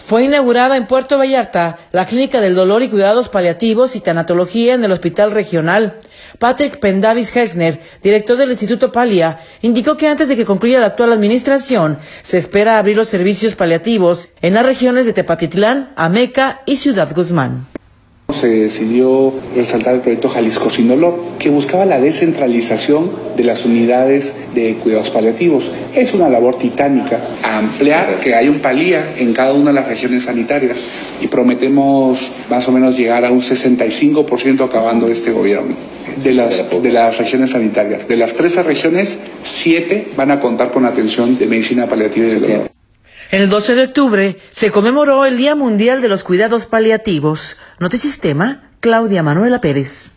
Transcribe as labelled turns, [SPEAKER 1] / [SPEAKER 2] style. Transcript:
[SPEAKER 1] Fue inaugurada en Puerto Vallarta la Clínica del Dolor y Cuidados Paliativos y Tanatología en el Hospital Regional. Patrick Pendavis Hesner, director del Instituto Palia, indicó que antes de que concluya la actual administración, se espera abrir los servicios paliativos en las regiones de Tepatitlán, Ameca y Ciudad Guzmán.
[SPEAKER 2] Se decidió resaltar el proyecto Jalisco Sin Dolor, que buscaba la descentralización de las unidades de cuidados paliativos. Es una labor titánica, ampliar que haya un Palia en cada una de las regiones sanitarias y prometemos más o menos llegar a un 65% acabando este gobierno. De las regiones sanitarias. De las 13 regiones, 7 van a contar con atención de medicina paliativa y de dolor.
[SPEAKER 1] El 12 de octubre se conmemoró el Día Mundial de los Cuidados Paliativos. Notisistema, Claudia Manuela Pérez.